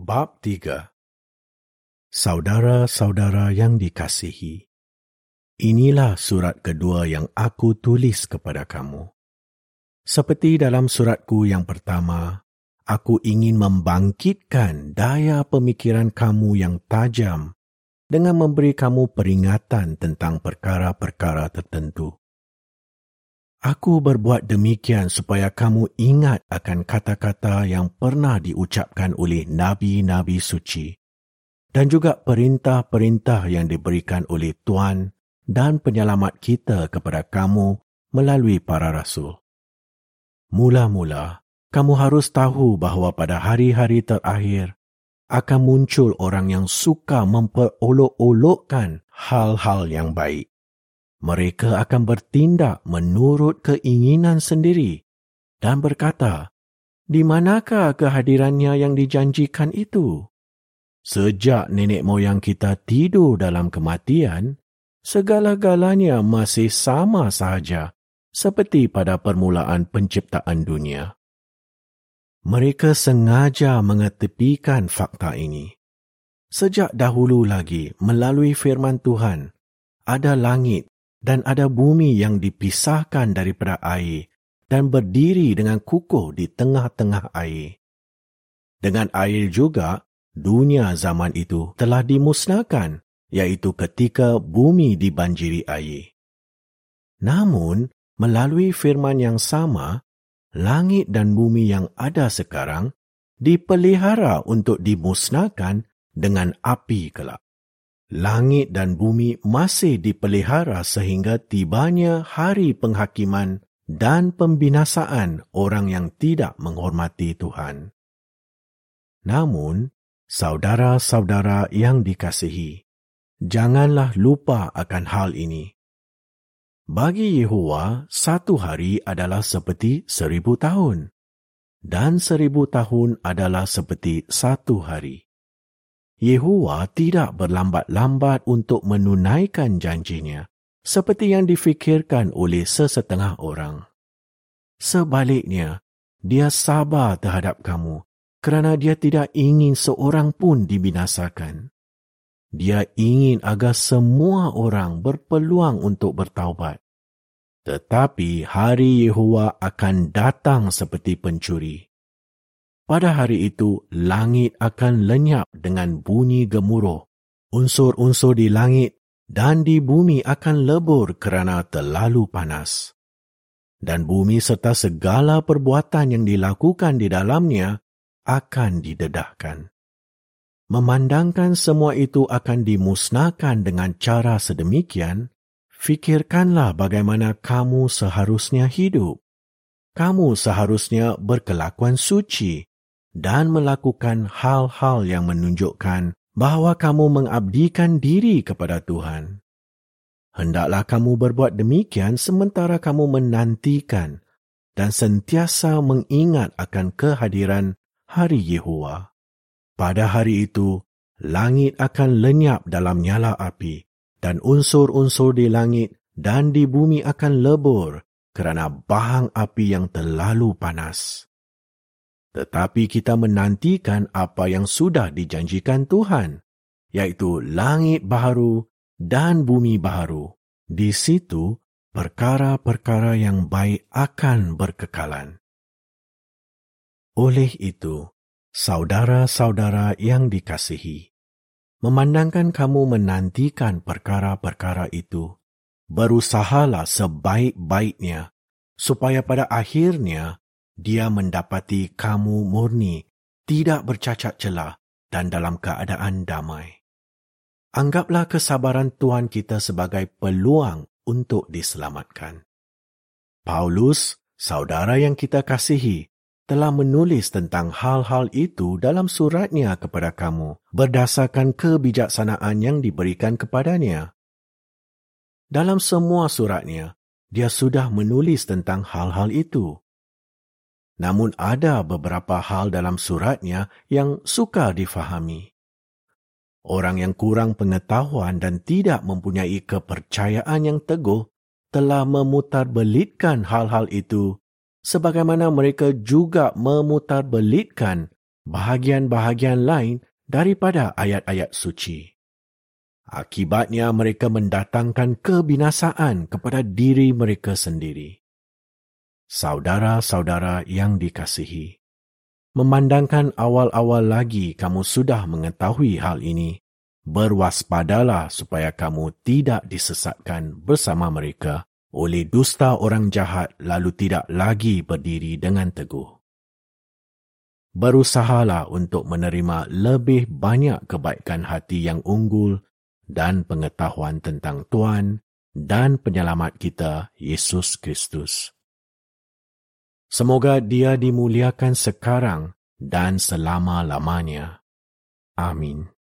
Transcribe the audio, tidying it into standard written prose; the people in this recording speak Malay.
Bab 3. Saudara-saudara yang dikasihi, inilah surat kedua yang aku tulis kepada kamu. Seperti dalam suratku yang pertama, aku ingin membangkitkan daya pemikiran kamu yang tajam dengan memberi kamu peringatan tentang perkara-perkara tertentu. Aku berbuat demikian supaya kamu ingat akan kata-kata yang pernah diucapkan oleh nabi-nabi suci dan juga perintah-perintah yang diberikan oleh Tuhan dan penyelamat kita kepada kamu melalui para rasul. Mula-mula, kamu harus tahu bahawa pada hari-hari terakhir akan muncul orang yang suka memperolok-olokkan hal-hal yang baik. Mereka akan bertindak menurut keinginan sendiri dan berkata, "Di manakah kehadirannya yang dijanjikan itu? Sejak nenek moyang kita tidur dalam kematian, segala-galanya masih sama sahaja seperti pada permulaan penciptaan dunia." Mereka sengaja mengetepikan fakta ini. Sejak dahulu lagi, melalui firman Tuhan, ada langit dan ada bumi yang dipisahkan daripada air dan berdiri dengan kukuh di tengah-tengah air. Dengan air juga, dunia zaman itu telah dimusnahkan, iaitu ketika bumi dibanjiri air. Namun, melalui firman yang sama, langit dan bumi yang ada sekarang dipelihara untuk dimusnahkan dengan api kelak. Langit dan bumi masih dipelihara sehingga tibanya hari penghakiman dan pembinasaan orang yang tidak menghormati Tuhan. Namun, saudara-saudara yang dikasihi, janganlah lupa akan hal ini. Bagi Yehova, satu hari adalah seperti 1000 tahun, dan 1000 tahun adalah seperti satu hari. Yehova tidak berlambat-lambat untuk menunaikan janjinya, seperti yang difikirkan oleh sesetengah orang. Sebaliknya, dia sabar terhadap kamu, kerana dia tidak ingin seorang pun dibinasakan. Dia ingin agar semua orang berpeluang untuk bertaubat. Tetapi hari Yehova akan datang seperti pencuri. Pada hari itu, langit akan lenyap dengan bunyi gemuruh. Unsur-unsur di langit dan di bumi akan lebur kerana terlalu panas. Dan bumi serta segala perbuatan yang dilakukan di dalamnya akan didedahkan. Memandangkan semua itu akan dimusnahkan dengan cara sedemikian, fikirkanlah bagaimana kamu seharusnya hidup. Kamu seharusnya berkelakuan suci dan melakukan hal-hal yang menunjukkan bahawa kamu mengabdikan diri kepada Tuhan. Hendaklah kamu berbuat demikian sementara kamu menantikan dan sentiasa mengingat akan kehadiran hari Yehova. Pada hari itu, langit akan lenyap dalam nyala api dan unsur-unsur di langit dan di bumi akan lebur kerana bahang api yang terlalu panas. Tetapi kita menantikan apa yang sudah dijanjikan Tuhan, iaitu langit baharu dan bumi baharu. Di situ, perkara-perkara yang baik akan berkekalan. Oleh itu, saudara-saudara yang dikasihi, memandangkan kamu menantikan perkara-perkara itu, berusahalah sebaik-baiknya, supaya pada akhirnya dia mendapati kamu murni, tidak bercacat celah dan dalam keadaan damai. Anggaplah kesabaran Tuhan kita sebagai peluang untuk diselamatkan. Paulus, saudara yang kita kasihi, telah menulis tentang hal-hal itu dalam suratnya kepada kamu berdasarkan kebijaksanaan yang diberikan kepadanya. Dalam semua suratnya, dia sudah menulis tentang hal-hal itu. Namun ada beberapa hal dalam suratnya yang sukar difahami. Orang yang kurang pengetahuan dan tidak mempunyai kepercayaan yang teguh telah memutarbelitkan hal-hal itu, sebagaimana mereka juga memutarbelitkan bahagian-bahagian lain daripada ayat-ayat suci. Akibatnya mereka mendatangkan kebinasaan kepada diri mereka sendiri. Saudara-saudara yang dikasihi, memandangkan awal-awal lagi kamu sudah mengetahui hal ini, berwaspadalah supaya kamu tidak disesatkan bersama mereka oleh dusta orang jahat lalu tidak lagi berdiri dengan teguh. Berusahalah untuk menerima lebih banyak kebaikan hati yang unggul dan pengetahuan tentang Tuhan dan penyelamat kita, Yesus Kristus. Semoga Dia dimuliakan sekarang dan selama-lamanya. Amin.